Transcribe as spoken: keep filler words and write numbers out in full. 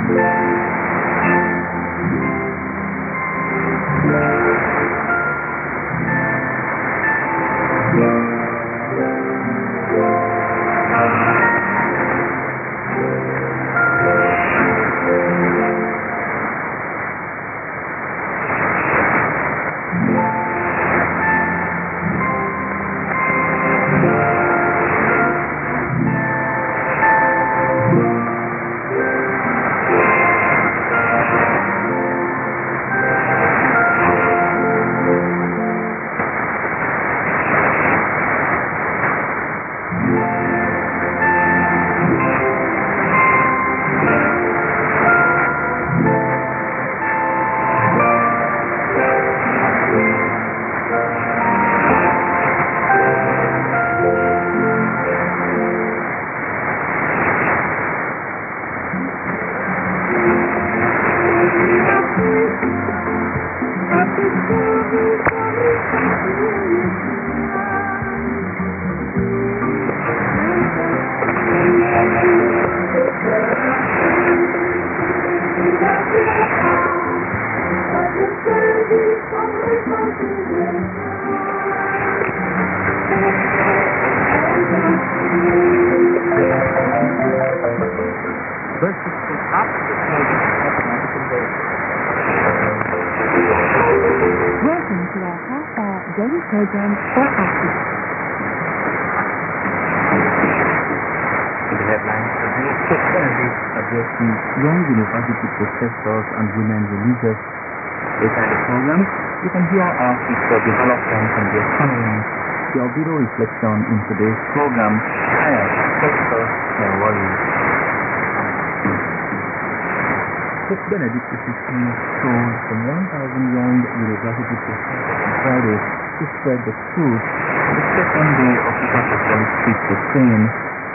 Welcome to our half-hour daily program for athletes. The headlines today: Chip Kennedy addressing young university professors and women religious. Later in the program, you can hear our future development and the economy. Your video reflection in today's program, Higher Professor and Worry. Pope Benedict the sixteenth told some one thousand young university professors on Friday to spread the truth on the second day of Super Catholic Feast of Spain.